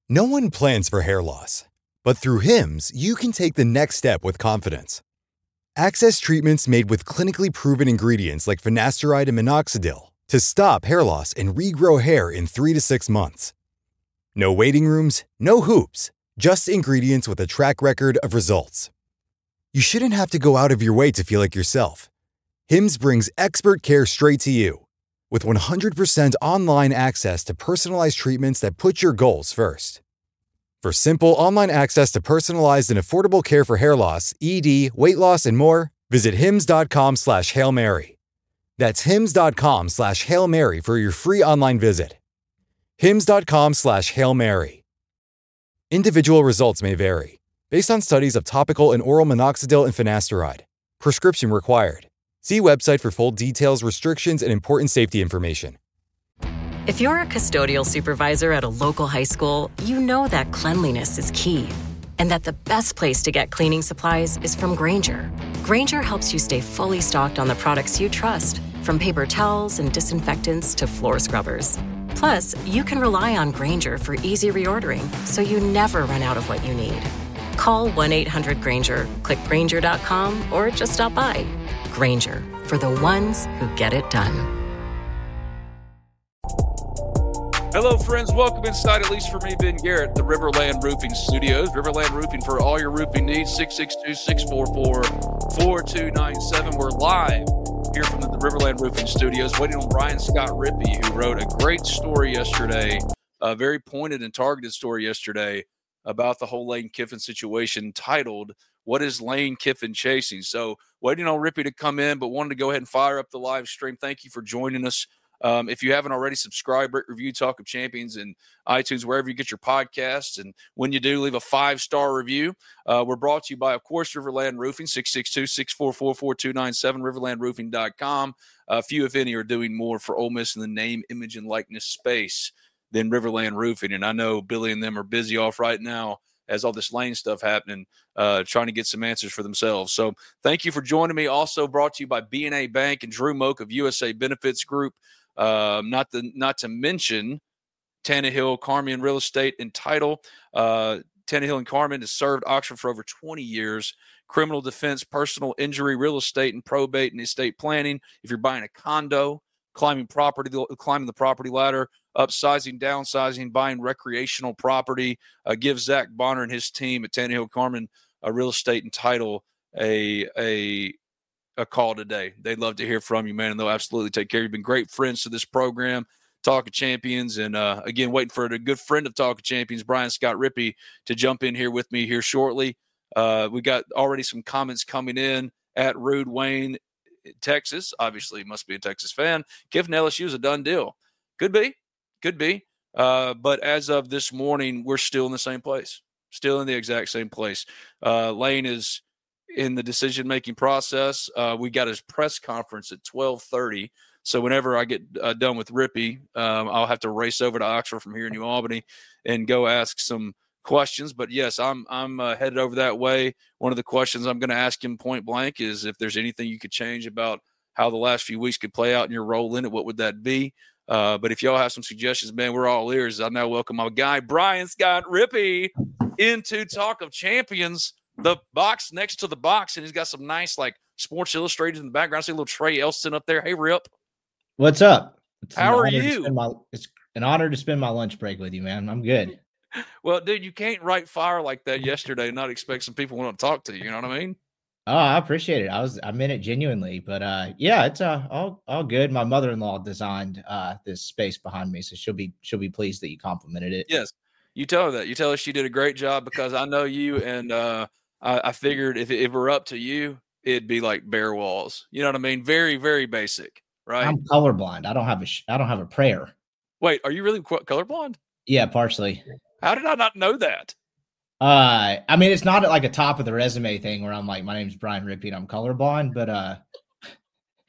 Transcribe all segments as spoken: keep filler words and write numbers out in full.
No one plans for hair loss, but through Hims, you can take the next step with confidence. Access treatments made with clinically proven ingredients like finasteride and minoxidil to stop hair loss and regrow hair in three to six months. No waiting rooms, no hoops, just ingredients with a track record of results. You shouldn't have to go out of your way to feel like yourself. Hims brings expert care straight to you. With one hundred percent online access to personalized treatments that put your goals first. For simple online access to personalized and affordable care for hair loss, E D, weight loss, and more, visit hims.com slash Hail Mary. That's hims.com slash Hail Mary for your free online visit. hims.com slash Hail Mary. Individual results may vary, based on studies of topical and oral minoxidil and finasteride. Prescription required. See website for full details, restrictions, and important safety information. If you're a custodial supervisor at a local high school, you know that cleanliness is key, and that the best place to get cleaning supplies is from Grainger. Grainger helps you stay fully stocked on the products you trust, from paper towels and disinfectants to floor scrubbers. Plus, you can rely on Grainger for easy reordering, so you never run out of what you need. Call one eight hundred Grainger, click Grainger dot com, or just stop by. Grainger, for the ones who get it done. Hello, friends. Welcome inside, at least for me, Ben Garrett, the Riverland Roofing Studios. Riverland Roofing for all your roofing needs, six six two, six four four, four two nine seven. We're live here from the Riverland Roofing Studios, waiting on Brian Scott Rippey, who wrote a great story yesterday, a very pointed and targeted story yesterday about the whole Lane Kiffin situation, titled, "What is Lane Kiffin Chasing?" So waiting on Rippey to come in, but wanted to go ahead and fire up the live stream. Thank you for joining us. Um, if you haven't already, subscribe, rate, review Talk of Champions in iTunes, wherever you get your podcasts. And when you do, leave a five-star review. Uh, we're brought to you by, of course, Riverland Roofing, six six two, six four four, four two nine seven, riverland roofing dot com. A few, if any, are doing more for Ole Miss in the name, image, and likeness space than Riverland Roofing. And I know Billy and them are busy off right now as all this Lane stuff happening, uh, trying to get some answers for themselves. So thank you for joining me. Also brought to you by B and A Bank and Drew Moak of U S A Benefits Group. Um, not the not to mention Tannehill, Carmen Real Estate and Title. Uh, Tannehill and Carmen has served Oxford for over twenty years. Criminal defense, personal injury, real estate, and probate and estate planning. If you're buying a condo, climbing property, climbing the property ladder, upsizing, downsizing, buying recreational property, uh, give Zach Bonner and his team at Tannehill Carmen uh, Real Estate and Title a a a call today. They'd love to hear from you, man, and they'll absolutely take care of you. You've been great friends to this program, Talk of Champions, and uh, again, waiting for a good friend of Talk of Champions, Brian Scott Rippey, to jump in here with me here shortly. Uh, we got already some comments coming in at Rude Wayne, Texas. Obviously, must be a Texas fan. Kiffin L S U is a done deal. Could be, could be. Uh, but as of this morning, we're still in the same place, still in the exact same place. Uh, Lane is in the decision-making process. Uh, we got his press conference at twelve thirty. So whenever I get uh, done with Rippey, um, I'll have to race over to Oxford from here in New Albany and go ask some questions. But yes, I'm I'm uh, headed over that way. One of the questions I'm going to ask him point blank is if there's anything you could change about how the last few weeks could play out in your role in it, what would that be? Uh, but if y'all have some suggestions, man, we're all ears. I now welcome my guy, Brian Scott Rippey, into Talk of Champions, the box next to the box. And he's got some nice, like, Sports Illustrated in the background. I see a little Trey Elston up there. Hey, Rip. What's up? It's How are you? My, it's an honor to spend my lunch break with you, man. I'm good. Well, dude, you can't write fire like that yesterday and not expect some people want to talk to you. You know what I mean? Oh, I appreciate it. I was, I meant it genuinely, but uh, yeah, it's uh, all, all good. My mother-in-law designed uh, this space behind me, so she'll be, she'll be pleased that you complimented it. Yes, you tell her that. You tell her she did a great job because I know you, and uh, I, I figured if it, if it were up to you, it'd be like bare walls. You know what I mean? Very, very basic, right? I'm colorblind. I don't have a, sh- I don't have a prayer. Wait, are you really qu- colorblind? Yeah, partially. How did I not know that? Uh, I mean, it's not like a top of the resume thing where I'm like, my name's Brian Rippey and I'm colorblind, but, uh,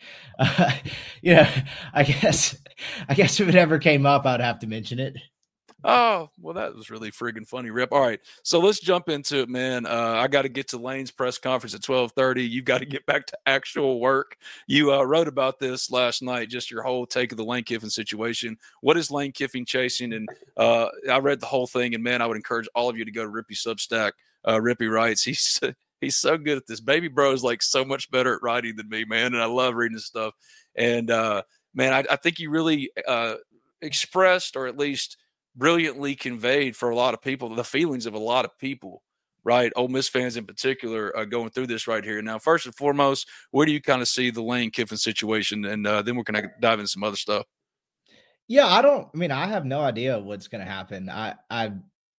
uh, yeah, I guess, I guess if it ever came up, I'd have to mention it. Oh, well, that was really friggin' funny, Rip. All right, so let's jump into it, man. Uh, I got to get to Lane's press conference at twelve thirty. You've got to get back to actual work. You uh, wrote about this last night, just your whole take of the Lane Kiffin situation. What is Lane Kiffin chasing? And uh, I read the whole thing, and, man, I would encourage all of you to go to Rippy Substack. Uh, Rippy writes, he's he's so good at this. Baby bro is, like, so much better at writing than me, man, and I love reading his stuff. And, uh, man, I, I think he really uh, expressed, or at least – brilliantly conveyed for a lot of people, the feelings of a lot of people, right? Ole Miss fans in particular uh, going through this right here. Now, first and foremost, where do you kind of see the Lane Kiffin situation? And uh, then we're going to dive into some other stuff. Yeah, I don't, I mean, I have no idea what's going to happen. I, I,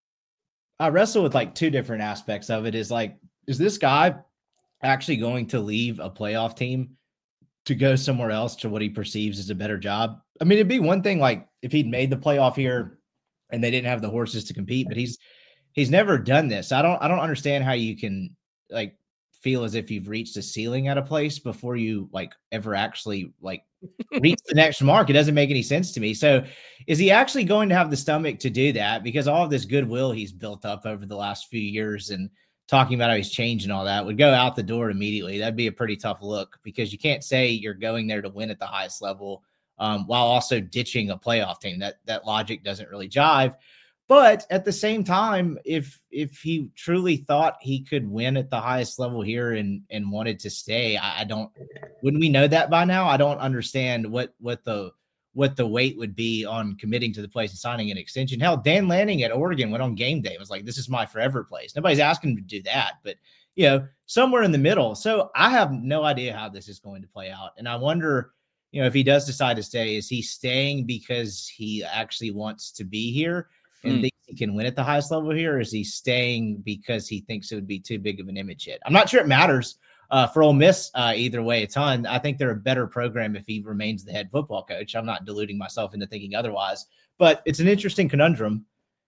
I wrestle with like two different aspects of it. Is like, is this guy actually going to leave a playoff team to go somewhere else to what he perceives as a better job? I mean, it'd be one thing like if he'd made the playoff here and they didn't have the horses to compete, but he's he's never done this. I don't I don't understand how you can like feel as if you've reached a ceiling at a place before you like ever actually like reach the next mark. It doesn't make any sense to me. So is he actually going to have the stomach to do that? Because all of this goodwill he's built up over the last few years and talking about how he's changed and all that would go out the door immediately. That'd be a pretty tough look, because you can't say you're going there to win at the highest level Um, while also ditching a playoff team. That that logic doesn't really jive. But at the same time, if if he truly thought he could win at the highest level here and and wanted to stay, I, I don't. Wouldn't we know that by now? I don't understand what what the what the weight would be on committing to the place and signing an extension. Hell, Dan Lanning at Oregon went on game day and was like, "This is my forever place." Nobody's asking him to do that, but you know, somewhere in the middle. So I have no idea how this is going to play out, and I wonder, you know, if he does decide to stay, is he staying because he actually wants to be here and hmm. thinks he can win at the highest level here? Or is he staying because he thinks it would be too big of an image hit? I'm not sure it matters uh, for Ole Miss uh, either way a ton. I think they're a better program if he remains the head football coach. I'm not deluding myself into thinking otherwise, but it's an interesting conundrum.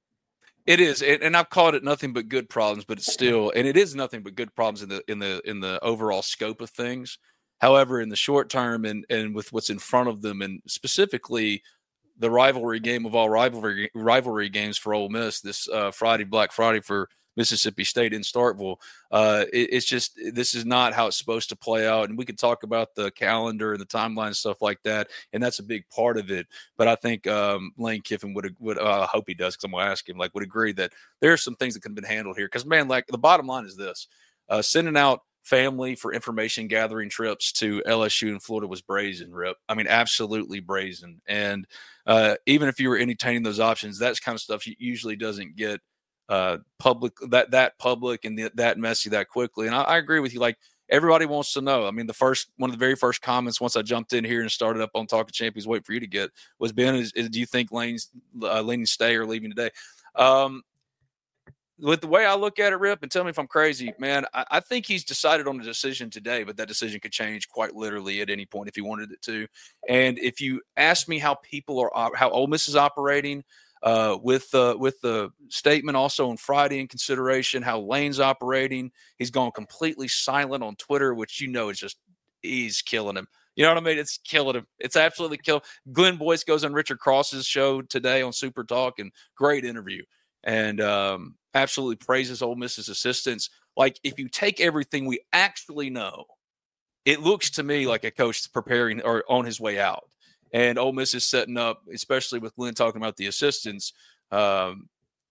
It is, and I've called it nothing but good problems, but it's still, and it is nothing but good problems in the in the in the overall scope of things. However, in the short term and, and with what's in front of them, and specifically the rivalry game of all rivalry rivalry games for Ole Miss this uh, Friday, Black Friday for Mississippi State in Starkville, uh, it, it's just this is not how it's supposed to play out. And we could talk about the calendar and the timeline and stuff like that, and that's a big part of it. But I think um, Lane Kiffin would would uh, I hope he does, because I'm going to ask him, like, would agree that there are some things that could have been handled here. Because, man, like the bottom line is this: uh, sending out family for information gathering trips to L S U and Florida was brazen, Rip. I mean, absolutely brazen. And uh, even if you were entertaining those options, that's kind of stuff usually doesn't get uh, public, that that public and the, that messy that quickly. And I, I agree with you. Like, everybody wants to know. I mean, the first one of the very first comments once I jumped in here and started up on Talking Champions, wait for you to get, was, Ben, is, is do you think Lane's uh, leaning stay or leaving today? Um, With the way I look at it, Rip, and tell me if I'm crazy, man, I, I think he's decided on a decision today, but that decision could change quite literally at any point if he wanted it to. And if you ask me how people are, how Ole Miss is operating uh, with the with the statement also on Friday in consideration, how Lane's operating, he's gone completely silent on Twitter, which you know is just he's killing him. You know what I mean? It's killing him. It's absolutely killing. Glenn Boyce goes on Richard Cross's show today on Super Talk, and great interview. And um, absolutely praises Ole Miss's assistants. Like, if you take everything we actually know, it looks to me like a coach preparing or on his way out. And Ole Miss is setting up, especially with Glenn talking about the assistants, um,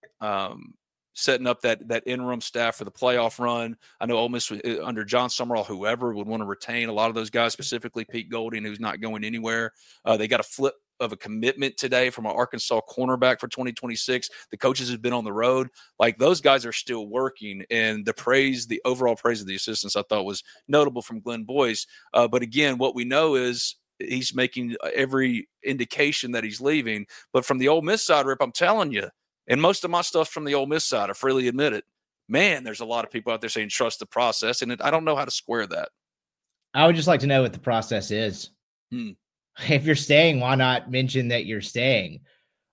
um, setting up that that interim staff for the playoff run. I know Ole Miss under John Summerall, whoever would want to retain a lot of those guys, specifically Pete Golding, who's not going anywhere. Uh, they got a flip of a commitment today from an Arkansas cornerback for twenty twenty-six. The coaches have been on the road. Like, those guys are still working, and the praise, the overall praise of the assistants, I thought was notable from Glenn Boyce. Uh, but again, what we know is he's making every indication that he's leaving. But from the Ole Miss side, Rip, I'm telling you, and most of my stuff's from the Ole Miss side, I freely admit it, man, there's a lot of people out there saying trust the process, and it, I don't know how to square that. I would just like to know what the process is. Hmm. If you're staying, why not mention that you're staying?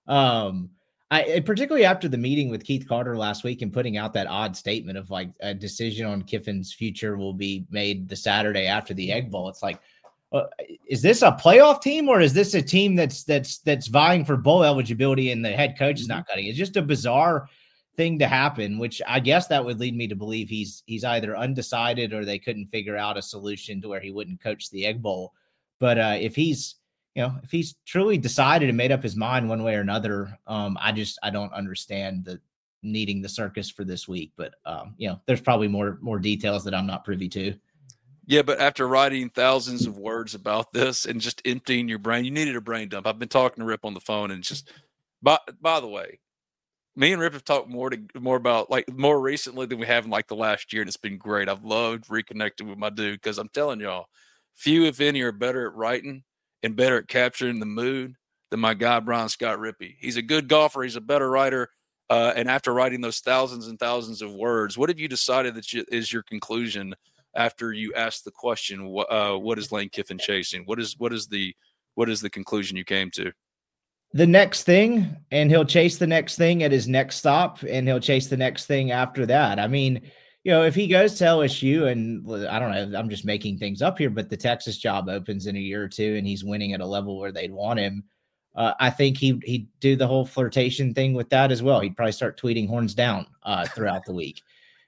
Um, I particularly after the meeting with Keith Carter last week and putting out that odd statement of like a decision on Kiffin's future will be made the Saturday after the Egg Bowl. It's like, uh, is this a playoff team or is this a team that's that's that's vying for bowl eligibility and the head coach mm-hmm. is not cutting? It's just a bizarre thing to happen, which I guess that would lead me to believe he's he's either undecided or they couldn't figure out a solution to where he wouldn't coach the Egg Bowl. But uh, if he's you know if he's truly decided and made up his mind one way or another, um, I just I don't understand the needing the circus for this week. But um, you know, there's probably more more details that I'm not privy to. Yeah, but after writing thousands of words about this and just emptying your brain, you needed a brain dump. I've been talking to Rip on the phone, and just by by the way, me and Rip have talked more to more about like more recently than we have in like the last year, and it's been great. I've loved reconnecting with my dude because I'm telling y'all, few if any are better at writing and better at capturing the mood than my guy Brian Scott Rippey. He's a good golfer. He's a better writer. Uh, and after writing those thousands and thousands of words, what have you decided that you, is your conclusion? After you ask the question, what, uh, what is Lane Kiffin chasing? What is what is the what is the conclusion you came to? The next thing, and he'll chase the next thing at his next stop, and he'll chase the next thing after that. I mean, you know, if he goes to L S U, and I don't know, I'm just making things up here, but the Texas job opens in a year or two, and he's winning at a level where they'd want him. Uh, I think he he'd do the whole flirtation thing with that as well. He'd probably start tweeting horns down uh, throughout the week.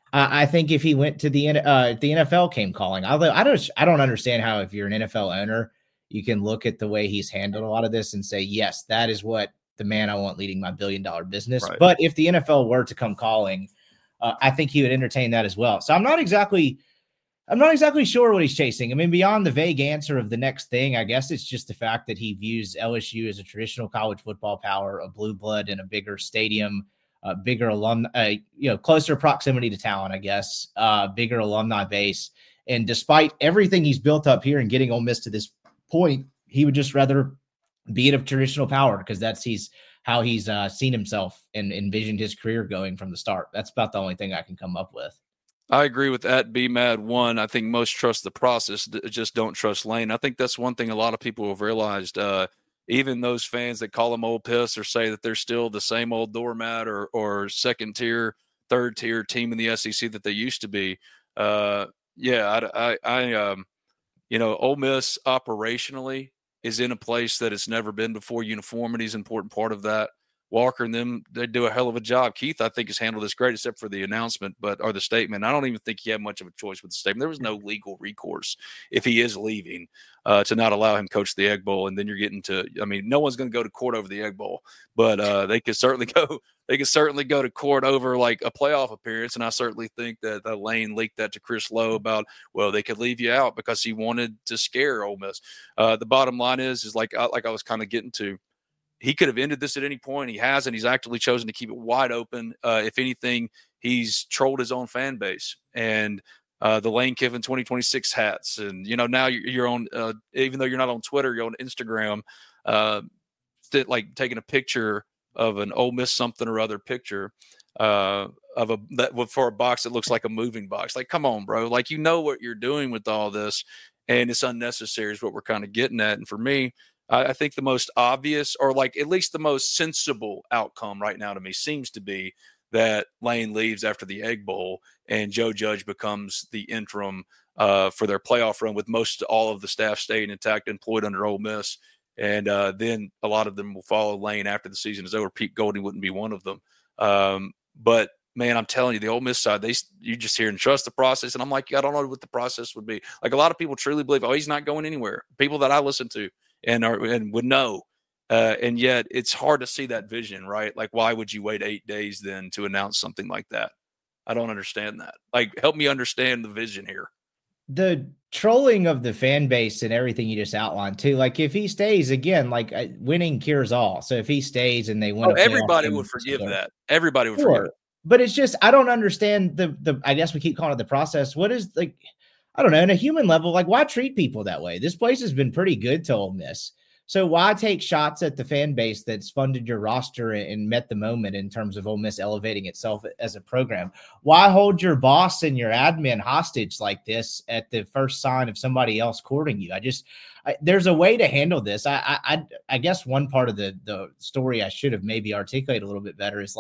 I think if he went to the uh, the N F L came calling, although I don't I don't understand how if you're an N F L owner, you can look at the way he's handled a lot of this and say, yes, that is what the man I want leading my billion dollar business. Right. But if the N F L were to come calling, uh, I think he would entertain that as well. So I'm not exactly I'm not exactly sure what he's chasing. I mean, beyond the vague answer of the next thing, I guess it's just the fact that he views L S U as a traditional college football power, a blue blood in a bigger stadium. Uh, bigger alum, uh, you know, closer proximity to talent, I guess, uh, bigger alumni base. And despite everything he's built up here and getting Ole Miss to this point, he would just rather be at a traditional power because that's he's how he's uh, seen himself and envisioned his career going from the start. That's about the only thing I can come up with. I agree with that. B Mad one. I think most trust the process, just don't trust Lane. I think that's one thing a lot of people have realized. Uh, Even those fans that call them old piss or say that they're still the same old doormat or or second tier, third tier team in the S E C that they used to be. Uh, yeah, I, I, I um, you know, Ole Miss operationally is in a place that it's never been before. Uniformity is an important part of that. Walker and them, they do a hell of a job. Keith, I think, has handled this great, except for the announcement, but or the statement. I don't even think he had much of a choice with the statement. There was no legal recourse if he is leaving uh, to not allow him coach the Egg Bowl. And then you're getting to, I mean, no one's going to go to court over the Egg Bowl, but uh, they could certainly go. They could certainly go to court over like a playoff appearance. And I certainly think that uh, Lane leaked that to Chris Lowe about, well, they could leave you out because he wanted to scare Ole Miss. Uh, the bottom line is, is like like I was kind of getting to. He could have ended this at any point. He hasn't. He's actively chosen to keep it wide open. Uh, if anything, he's trolled his own fan base and uh, the Lane Kiffin twenty twenty-six hats. And, you know, now you're, you're on, uh, even though you're not on Twitter, you're on Instagram, uh, st- like taking a picture of an Ole Miss something or other picture uh, of a that for a box that looks like a moving box. Like, come on, bro. Like, you know what you're doing with all this, and it's unnecessary is what we're kind of getting at. And for me, I think the most obvious, or like at least the most sensible outcome right now to me seems to be that Lane leaves after the Egg Bowl and Joe Judge becomes the interim uh, for their playoff run with most all of the staff staying intact, employed under Ole Miss. And uh, then a lot of them will follow Lane after the season is over. Pete Golding wouldn't be one of them. Um, but, man, I'm telling you, the Ole Miss side, they you just hear and trust the process. And I'm like, I don't know what the process would be. Like a lot of people truly believe, oh, he's not going anywhere. People that I listen to. And are, and would know, uh, and yet it's hard to see that vision, right? Like, why would you wait eight days then to announce something like that? I don't understand that. Like, help me understand the vision here. The trolling of the fan base and everything you just outlined too. Like, if he stays again, like uh, winning cures all. So if he stays and they win, oh, everybody would forgive that. Everybody would sure. forgive it. But it's just I don't understand the the. I guess we keep calling it the process. What is like? I don't know, on a human level, like why treat people that way? This place has been pretty good to Ole Miss. So why take shots at the fan base that's funded your roster and met the moment in terms of Ole Miss elevating itself as a program? Why hold your boss and your admin hostage like this at the first sign of somebody else courting you? I just, I, there's a way to handle this. I, I, I guess one part of the, the story I should have maybe articulated a little bit better is like,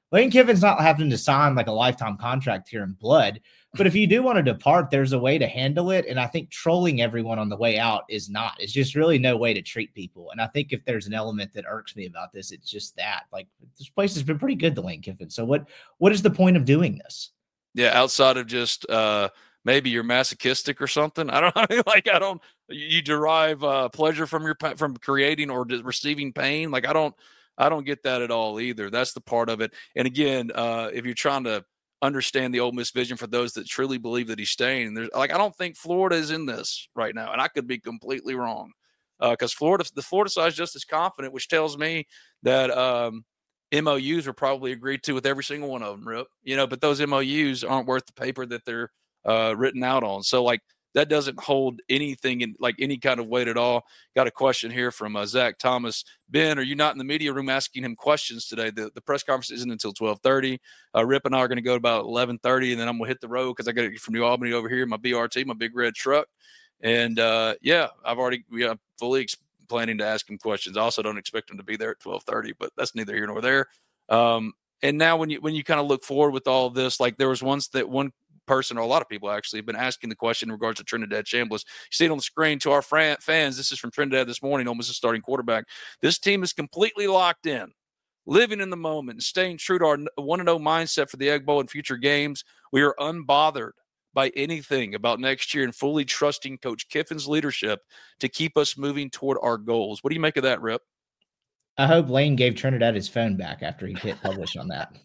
Lane Kiffin's not having to sign like a lifetime contract here in blood. But if you do want to depart, there's a way to handle it. And I think trolling everyone on the way out is not. It's just really no way to treat people. And I think if there's an element that irks me about this, it's just that. Like, this place has been pretty good to Lane Kiffin. So what what is the point of doing this? Yeah, outside of just uh, maybe you're masochistic or something. I don't I mean, like I don't. You derive uh, pleasure from your from creating or receiving pain. Like I don't. I don't get that at all either. That's the part of it. And again, uh, if you're trying to understand the Ole Miss vision for those that truly believe that he's staying, there's like I don't think Florida is in this right now, and I could be completely wrong because uh, Florida, the Florida side is just as confident, which tells me that um, M O Us were probably agreed to with every single one of them, Rip. You know, but those M O Us aren't worth the paper that they're uh, written out on. So like. That doesn't hold anything in like any kind of weight at all. Got a question here from uh, Zach Thomas. Ben, are you not in the media room asking him questions today? The, the press conference isn't until twelve thirty. Uh, Rip and I are going to go about eleven thirty, and then I'm going to hit the road because I got to get from New Albany over here in my B R T, my big red truck. And, uh, yeah, I've already we are fully ex- planning to ask him questions. I also don't expect him to be there at twelve thirty, but that's neither here nor there. Um, and now when you when you kind of look forward with all of this, like there was once that one – person or a lot of people actually have been asking the question in regards to Trinidad Chambliss. You see it on the screen to our fran- fans. This is from Trinidad this morning, almost a starting quarterback. This team is completely locked in, living in the moment, and staying true to our one and oh mindset for the Egg Bowl and future games. We are unbothered by anything about next year and fully trusting Coach Kiffin's leadership to keep us moving toward our goals. What do you make of that, Rip? I hope Lane gave Trinidad his phone back after he hit publish on that.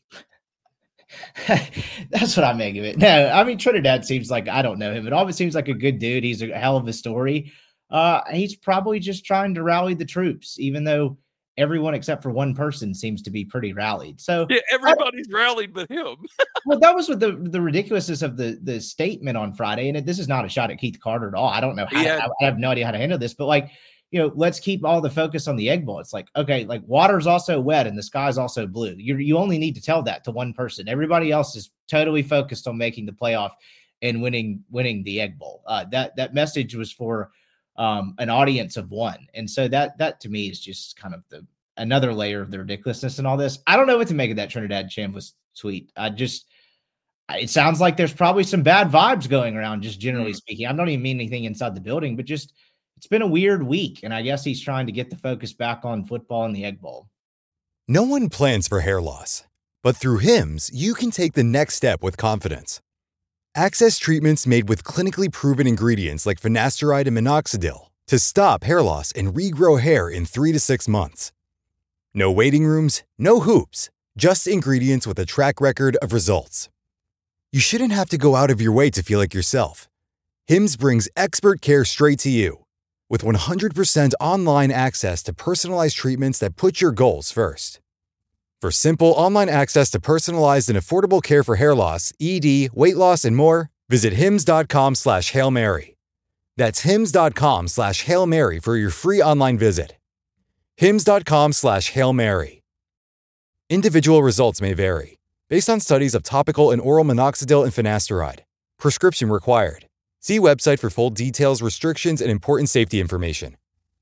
That's what I make of it. No, I mean, Trinidad seems like, I don't know him. It always seems like a good dude. He's a hell of a story. Uh, he's probably just trying to rally the troops, even though everyone except for one person seems to be pretty rallied. So yeah, everybody's I, rallied but him. Well, that was what the, the ridiculousness of the, the statement on Friday. And it, this is not a shot at Keith Carter at all. I don't know how, had, I, I have no idea how to handle this, but like, you know, let's keep all the focus on the Egg Bowl. It's like, okay, like water's also wet and the sky's also blue. You you only need to tell that to one person. Everybody else is totally focused on making the playoff and winning winning the Egg Bowl. Uh, that that message was for um, an audience of one, and so that that to me is just kind of the another layer of the ridiculousness and all this. I don't know what to make of that Trinidad Chambliss tweet. I just it sounds like there's probably some bad vibes going around, just generally mm. speaking. I don't even mean anything inside the building, but just. It's been a weird week, and I guess he's trying to get the focus back on football and the Egg Bowl. No one plans for hair loss, but through Hims, you can take the next step with confidence. Access treatments made with clinically proven ingredients like finasteride and minoxidil to stop hair loss and regrow hair in three to six months. No waiting rooms, no hoops, just ingredients with a track record of results. You shouldn't have to go out of your way to feel like yourself. Hims brings expert care straight to you. With one hundred percent online access to personalized treatments that put your goals first. For simple online access to personalized and affordable care for hair loss, E D, weight loss, and more, visit hims.com slash Hail Mary. That's hims.com slash Hail Mary for your free online visit. hims.com slash Hail Mary. Individual results may vary, based on studies of topical and oral minoxidil and finasteride. Prescription required. See website for full details, restrictions, and important safety information.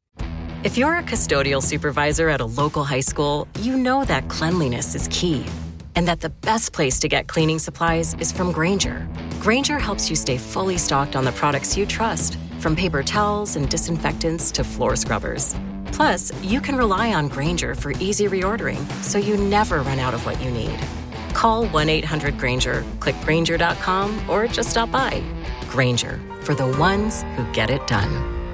If you're a custodial supervisor at a local high school, you know that cleanliness is key, and that the best place to get cleaning supplies is from Grainger. Grainger helps you stay fully stocked on the products you trust, from paper towels and disinfectants to floor scrubbers. Plus, you can rely on Grainger for easy reordering, so you never run out of what you need. Call one eight hundred Grainger, click Grainger dot com, or just stop by. Grainger, for the ones who get it done.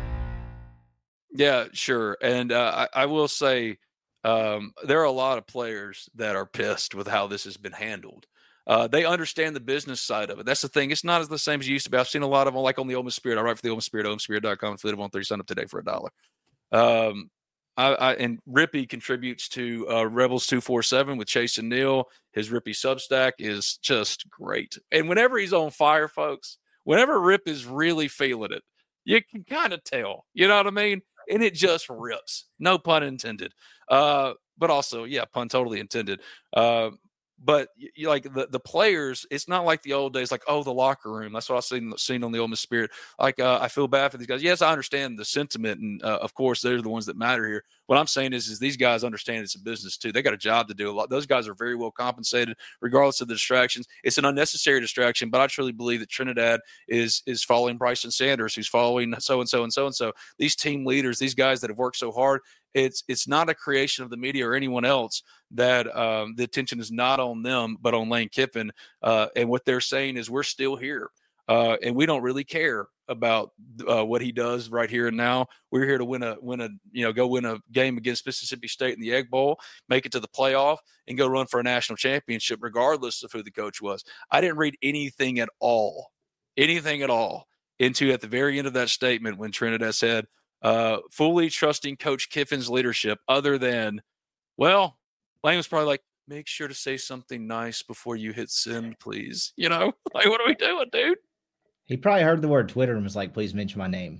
Yeah, sure. And uh, I, I will say um, there are a lot of players that are pissed with how this has been handled. Uh, they understand the business side of it. That's the thing. It's not as the same as it used to be. I've seen a lot of them, like on the Ole Miss Spirit. I write for the Ole Miss Spirit, ole miss spirit dot com, affiliate of one thirty, sign up today for a dollar. Um, I, I, and Rippy contributes to uh, Rebels two forty-seven with Chase and Neil. His Rippy Substack is just great. And whenever he's on fire, folks, whenever Rip is really feeling it, you can kind of tell. You know what I mean? And it just rips. No pun intended. Uh, but also, yeah, pun totally intended. Uh, But you like the, the players, it's not like the old days, like, oh, the locker room. That's what I've seen, seen on the Ole Miss Spirit. Like, uh, I feel bad for these guys. Yes, I understand the sentiment. And, uh, of course, they're the ones that matter here. What I'm saying is, is these guys understand it's a business, too. They got a job to do. A lot. Those guys are very well compensated, regardless of the distractions. It's an unnecessary distraction, but I truly believe that Trinidad is is following Bryson Sanders, who's following so-and-so and so-and-so. These team leaders, these guys that have worked so hard, it's it's not a creation of the media or anyone else that um, the attention is not on them, but on Lane Kiffin. Uh, and what they're saying is we're still here. Uh, and we don't really care about uh, what he does right here and now. We're here to win a, win a, you know, go win a game against Mississippi State in the Egg Bowl, make it to the playoff, and go run for a national championship, regardless of who the coach was. I didn't read anything at all, anything at all into at the very end of that statement when Trinidad said, uh, fully trusting Coach Kiffin's leadership, other than, well, Lane was probably like, make sure to say something nice before you hit send, please. You know, like, what are we doing, dude? He probably heard the word Twitter and was like, please mention my name.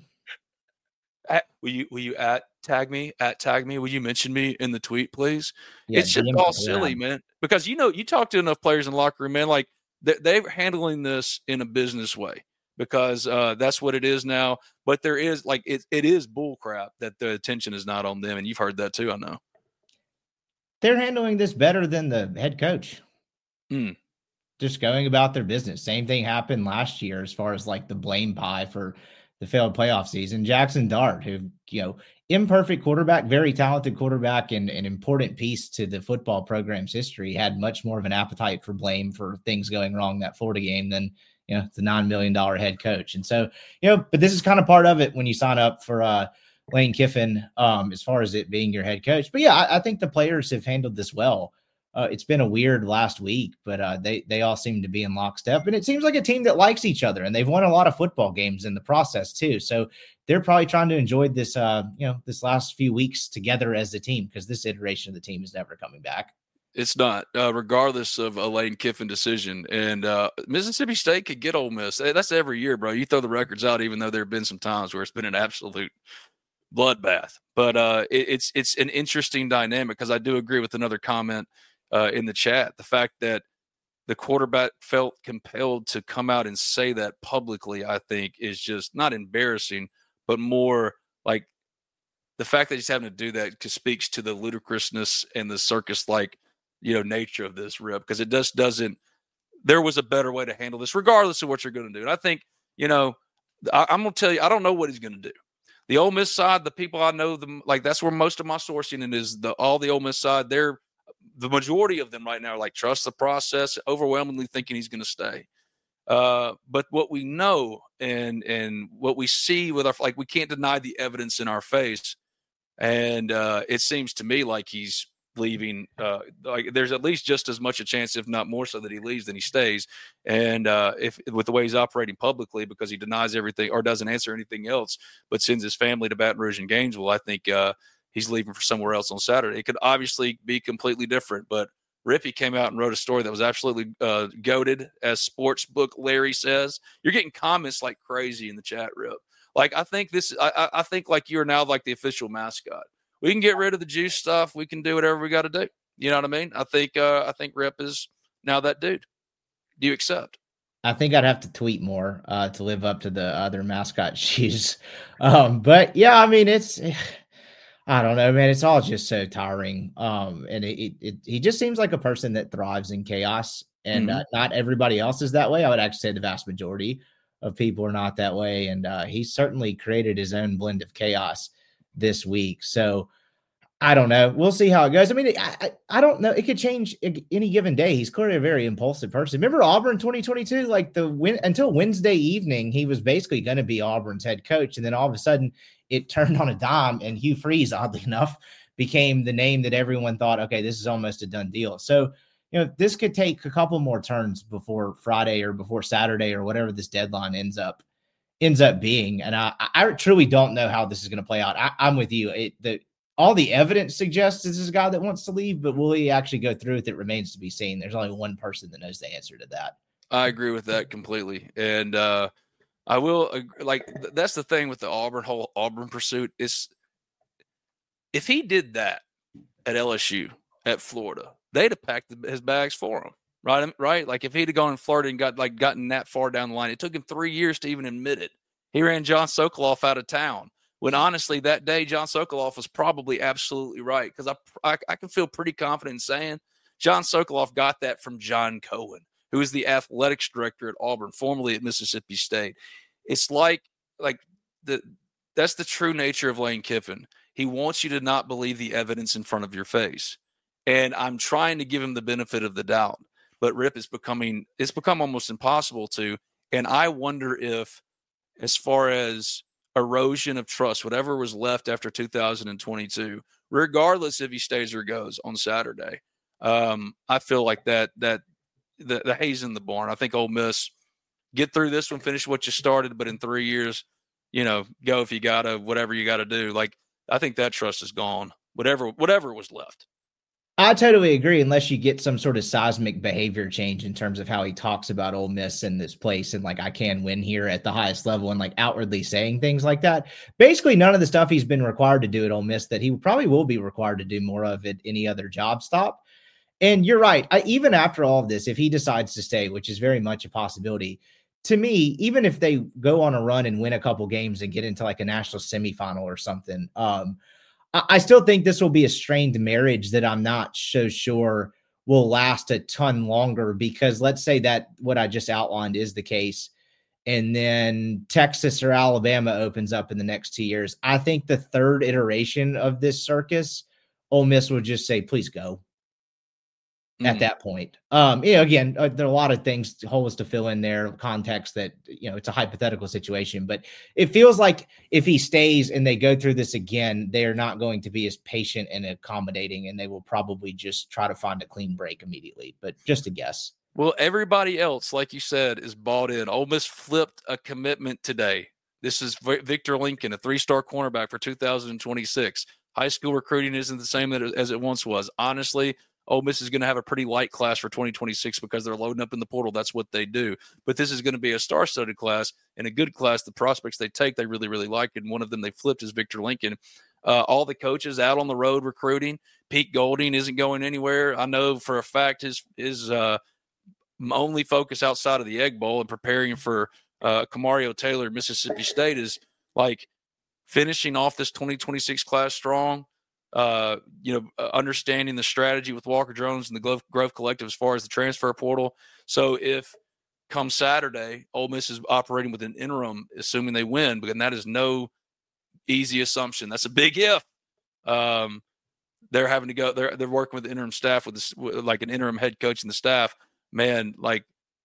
At, will you will you at tag me, at tag me? Will you mention me in the tweet, please? Yeah, it's just all silly, man. Because, you know, you talk to enough players in the locker room, man, like they're, they're handling this in a business way because uh, that's what it is now. But there is, like, it, it is bull crap that the attention is not on them. And you've heard that too, I know. They're handling this better than the head coach. Mm. Just going about their business. Same thing happened last year as far as like the blame pie for the failed playoff season. Jackson Dart, who, you know, imperfect quarterback, very talented quarterback, and an important piece to the football program's history, had much more of an appetite for blame for things going wrong that Florida game than, you know, the nine million dollars head coach. And so, you know, but this is kind of part of it when you sign up for uh Lane Kiffin, um, as far as it being your head coach. But yeah, I, I think the players have handled this well. Uh, it's been a weird last week, but uh, they they all seem to be in lockstep. And it seems like a team that likes each other, and they've won a lot of football games in the process too. So they're probably trying to enjoy this, uh, you know, this last few weeks together as a team, because this iteration of the team is never coming back. It's not, uh, regardless of a Lane Kiffin decision. And uh, Mississippi State could get Ole Miss. That's every year, bro. You throw the records out, even though there have been some times where it's been an absolute bloodbath. But uh, it, it's it's an interesting dynamic, because I do agree with another comment uh, in the chat. The fact that the quarterback felt compelled to come out and say that publicly, I think, is just not embarrassing, but more like the fact that he's having to do that speaks to the ludicrousness and the circus-like, you know, nature of this, Rip, because it just doesn't – there was a better way to handle this, regardless of what you're going to do. And I think, you know, I, I'm going to tell you, I don't know what he's going to do. The Ole Miss side, the people I know, them like that's where most of my sourcing is. The all the Ole Miss side, they're the majority of them right now are like, trust the process, overwhelmingly thinking he's going to stay. Uh, but what we know and and what we see with our, like, we can't deny the evidence in our face. And uh, it seems to me like he's leaving. Uh, like there's at least just as much a chance, if not more so, that he leaves than he stays. And uh, if with the way he's operating publicly, because he denies everything or doesn't answer anything else, but sends his family to Baton Rouge and Gainesville, I think uh, he's leaving for somewhere else on Saturday. It could obviously be completely different, but Rippy came out and wrote a story that was absolutely uh, goated, as Sportsbook Larry says. You're getting comments like crazy in the chat, Rip. Like, I think this, I, I think like you're now like the official mascot. We can get rid of the juice stuff. We can do whatever we got to do. You know what I mean? I think, uh, I think Rip is now that dude. Do you accept? I think I'd have to tweet more uh, to live up to the other mascot shoes. Um, but yeah, I mean, it's, I don't know, man. It's all just so tiring. Um, and it, it, it he just seems like a person that thrives in chaos, and mm-hmm. uh, not everybody else is that way. I would actually say the vast majority of people are not that way. And uh, he's certainly created his own blend of chaos this week. So I don't know. We'll see how it goes. I mean, I, I, I don't know. It could change any given day. He's clearly a very impulsive person. Remember Auburn twenty twenty-two? Like the win until Wednesday evening, he was basically going to be Auburn's head coach. And then all of a sudden it turned on a dime, and Hugh Freeze, oddly enough, became the name that everyone thought, okay, this is almost a done deal. So, you know, this could take a couple more turns before Friday or before Saturday or whatever this deadline ends up ends up being. And I, I truly don't know how this is going to play out. I, I'm with you. It, the, all the evidence suggests this is a guy that wants to leave, but will he actually go through with it remains to be seen. There's only one person that knows the answer to that. I agree with that completely. And uh, I will like, that's the thing with the Auburn whole Auburn pursuit is if he did that at L S U, at Florida, they'd have packed his bags for him. Right, right. Like if he'd have gone and flirted and got like gotten that far down the line, it took him three years to even admit it. He ran John Sokoloff out of town. When honestly, that day John Sokoloff was probably absolutely right, because I, I I can feel pretty confident in saying John Sokoloff got that from John Cohen, who is the athletics director at Auburn, formerly at Mississippi State. It's like like the that's the true nature of Lane Kiffin. He wants you to not believe the evidence in front of your face, and I'm trying to give him the benefit of the doubt. But Rip is becoming, it's become almost impossible to. And I wonder if, as far as erosion of trust, whatever was left after two thousand twenty-two, regardless if he stays or goes on Saturday, um, I feel like that, that the, the hay's in the barn. I think Ole Miss, get through this one, finish what you started, but in three years, you know, go if you got to, whatever you got to do. Like, I think that trust is gone, whatever, whatever was left. I totally agree, unless you get some sort of seismic behavior change in terms of how he talks about Ole Miss and this place and like, I can win here at the highest level, and like outwardly saying things like that. Basically, none of the stuff he's been required to do at Ole Miss that he probably will be required to do more of at any other job stop. And you're right. I, even after all of this, if he decides to stay, which is very much a possibility, to me, even if they go on a run and win a couple games and get into like a national semifinal or something, um, I still think this will be a strained marriage that I'm not so sure will last a ton longer, because let's say that what I just outlined is the case, and then Texas or Alabama opens up in the next two years. I think the third iteration of this circus, Ole Miss would just say, please go. At mm-hmm. that point. Um, you know, again, uh, there are a lot of things, holes to fill in there, context that, you know, it's a hypothetical situation, but it feels like if he stays and they go through this again, they're not going to be as patient and accommodating, and they will probably just try to find a clean break immediately, but just a guess. Well, everybody else, like you said, is bought in. Ole Miss flipped a commitment today. This is Victor Lincoln, a three-star cornerback for two thousand twenty-six. High school recruiting isn't the same as it once was. Honestly, Ole Miss is going to have a pretty light class for twenty twenty-six because they're loading up in the portal. That's what they do. But this is going to be a star-studded class and a good class. The prospects they take, they really, really like. And one of them they flipped is Victor Lincoln. Uh, all the coaches out on the road recruiting. Pete Golding isn't going anywhere. I know for a fact his his uh, only focus outside of the Egg Bowl and preparing for uh, Kamario Taylor, Mississippi State, is like finishing off this twenty twenty-six class strong. Uh, you know, uh, understanding the strategy with Walker Jones and the Grove, Grove Collective as far as the transfer portal. So if come Saturday, Ole Miss is operating with an interim, assuming they win, but that is no easy assumption. That's a big if. Um, they're having to go. They're they're working with the interim staff with this, with like an interim head coach and the staff. Man, like,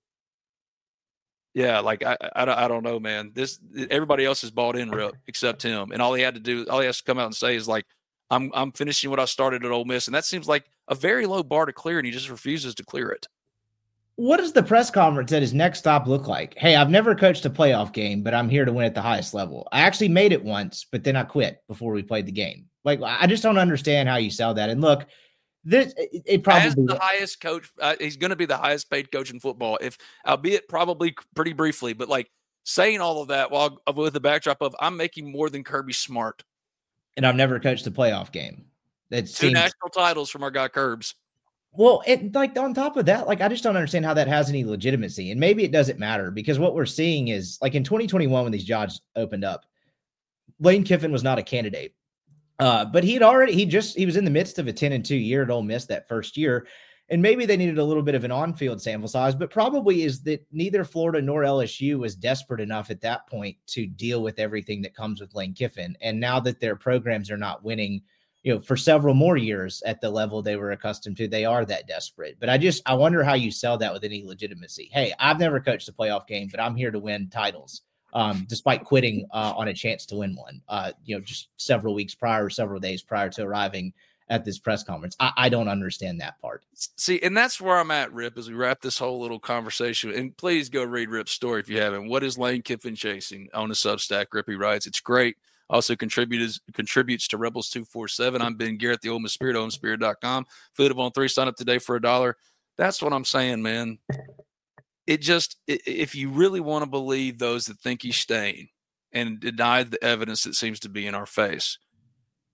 yeah, like I I, I don't know, man. This everybody else is bought in, Rip, except him, and all he had to do, all he has to come out and say is like, I'm I'm finishing what I started at Ole Miss, and that seems like a very low bar to clear, and he just refuses to clear it. What does the press conference at his next stop look like? Hey, I've never coached a playoff game, but I'm here to win at the highest level. I actually made it once, but then I quit before we played the game. Like, I just don't understand how you sell that. And look, this it, it probably as the highest coach. Uh, he's going to be the highest paid coach in football, if albeit probably pretty briefly. But like saying all of that while with the backdrop of I'm making more than Kirby Smart. And I've never coached a playoff game. That Two seems, national titles from our guy Curbs. Well, it, like on top of that, like I just don't understand how that has any legitimacy. And maybe it doesn't matter, because what we're seeing is like in twenty twenty-one when these jobs opened up, Lane Kiffin was not a candidate. Uh, but he'd already he just he was in the midst of a ten and two year at Ole Miss that first year. And maybe they needed a little bit of an on-field sample size, but probably is that neither Florida nor L S U was desperate enough at that point to deal with everything that comes with Lane Kiffin. And now that their programs are not winning, you know, for several more years at the level they were accustomed to, they are that desperate. But I just, I wonder how you sell that with any legitimacy. Hey, I've never coached a playoff game, but I'm here to win titles, um, despite quitting uh, on a chance to win one, uh, you know, just several weeks prior, several days prior to arriving at this press conference. I, I don't understand that part. See, and that's where I'm at, Rip, as we wrap this whole little conversation. And please go read Rip's story if you haven't. What is Lane Kiffin chasing on a Substack? Rip, he writes, it's great. Also contributes contributes to Rebels two forty-seven. I'm Ben Garrett, the Ole Miss Spirit, ole miss spirit dot com. Food on three, sign up today for a dollar. That's what I'm saying, man. It just, if you really want to believe those that think he's staying and deny the evidence that seems to be in our face,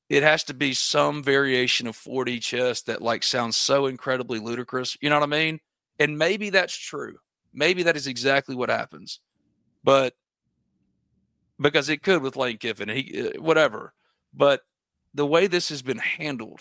it has to be some variation of four D chess that like sounds so incredibly ludicrous. You know what I mean? And maybe that's true. Maybe that is exactly what happens. But because it could with Lane Kiffin, he whatever. But the way this has been handled,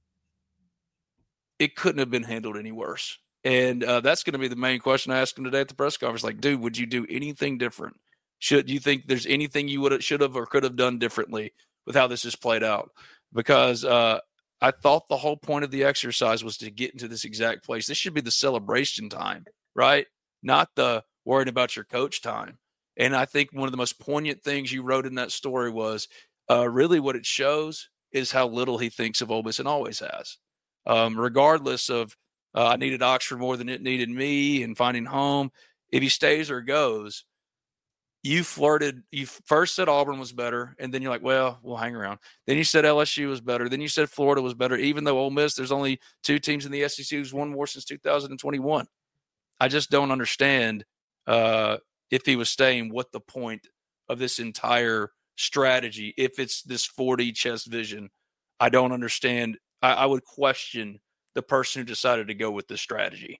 it couldn't have been handled any worse. And uh, that's going to be the main question I asked him today at the press conference. Like, dude, would you do anything different? Should you think there's anything you would have, should have, or could have done differently with how this has played out? Because uh, I thought the whole point of the exercise was to get into this exact place. This should be the celebration time, right? Not the worrying about your coach time. And I think one of the most poignant things you wrote in that story was uh, really what it shows is how little he thinks of Ole Miss and always has. Um, regardless of uh, I needed Oxford more than it needed me and finding home, if he stays or goes, you flirted. You first said Auburn was better, and then you're like, well, we'll hang around. Then you said L S U was better. Then you said Florida was better, even though Ole Miss, there's only two teams in the S E C who's won more since two thousand twenty-one. I just don't understand uh, if he was staying, what the point of this entire strategy, if it's this four D chess vision. I don't understand. I, I would question the person who decided to go with this strategy.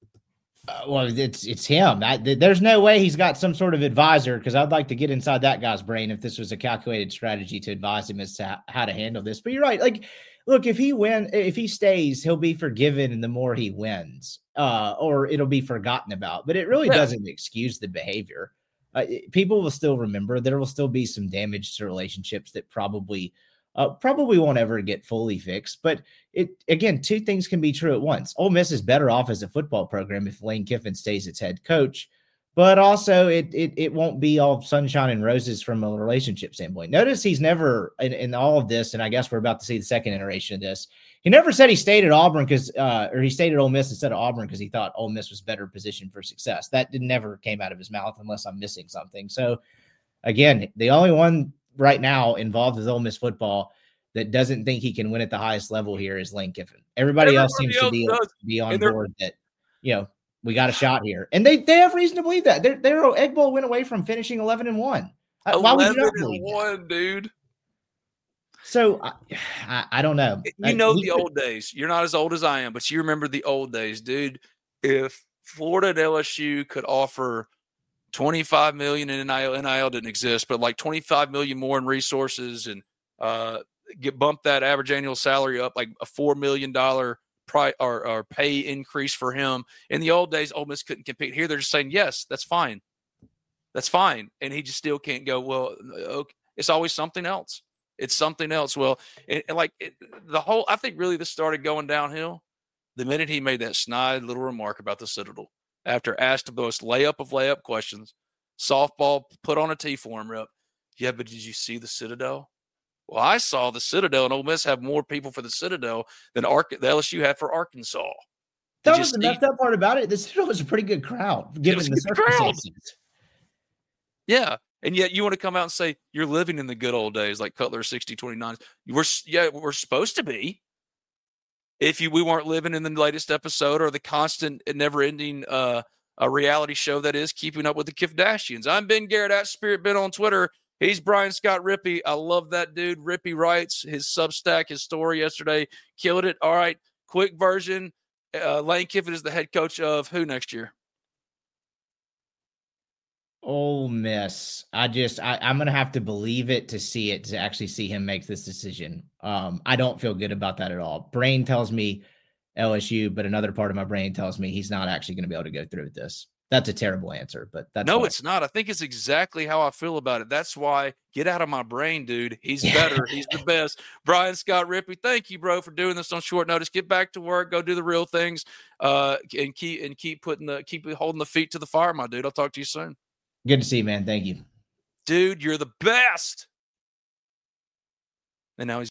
Uh, well, it's it's him. I, th- there's no way he's got some sort of advisor, because I'd like to get inside that guy's brain if this was a calculated strategy to advise him as to how, how to handle this. But you're right. Like, look, if he win, if he stays, he'll be forgiven, and the more he wins, uh, or it'll be forgotten about. But it really yeah. doesn't excuse the behavior. Uh, people will still remember. There will still be some damage to relationships that probably. Uh, probably won't ever get fully fixed, but it again, two things can be true at once. Ole Miss is better off as a football program if Lane Kiffin stays its head coach, but also it it it won't be all sunshine and roses from a relationship standpoint. Notice he's never in, in all of this, and I guess we're about to see the second iteration of this. He never said he stayed at Auburn because, uh, or he stayed at Ole Miss instead of Auburn because he thought Ole Miss was better positioned for success. That did, never came out of his mouth unless I'm missing something. So again, the only one right now involved with Ole Miss football that doesn't think he can win at the highest level here is Lane Kiffin. Everybody, Everybody else seems else to be, be on board that, you know, we got a shot here. And they, they have reason to believe that. Their, their Egg Bowl went away from finishing eleven and one. Why would you not believe one, dude? So I, I, I don't know. You know, I, the old days. You're not as old as I am, but you remember the old days, dude. If Florida and L S U could offer twenty-five million in N I L, N I L didn't exist, but like twenty-five million more in resources and uh, get bump that average annual salary up like a four million dollars pri- or, or pay increase for him. In the old days, Ole Miss couldn't compete. Here, they're just saying, yes, that's fine. That's fine. And he just still can't go, well, okay. It's always something else. It's something else. Well, it, like it, the whole, I think really this started going downhill the minute he made that snide little remark about the Citadel. After asked the most layup of layup questions, softball put on a tee for him, rep. Yeah, but did you see the Citadel? Well, I saw the Citadel, and Ole Miss have more people for the Citadel than Ar- the L S U had for Arkansas. Did that was the messed up part about it. The Citadel was a pretty good crowd, given the circumstances. Yeah, and yet you want to come out and say you're living in the good old days like Cutler sixty twenty-nine. We're, yeah, we're supposed to be. If you we weren't living in the latest episode or the constant and never-ending uh, a reality show that is Keeping Up with the Kardashians. I'm Ben Garrett at Spirit Ben on Twitter. He's Brian Scott Rippey. I love that dude. Rippey writes his Substack, his story yesterday. Killed it. All right, quick version. Uh, Lane Kiffin is the head coach of who next year? Ole Miss. I just, I, I'm going to have to believe it to see it, to actually see him make this decision. Um, I don't feel good about that at all. Brain tells me L S U, but another part of my brain tells me he's not actually going to be able to go through with this. That's a terrible answer, but that's no, it's not. I think it's exactly how I feel about it. That's why get out of my brain, dude. He's better. He's the best. Brian Scott Rippey, thank you, bro, for doing this on short notice. Get back to work. Go do the real things, uh, and keep and keep putting the keep holding the feet to the fire, my dude. I'll talk to you soon. Good to see you, man. Thank you. Dude, you're the best. And now he's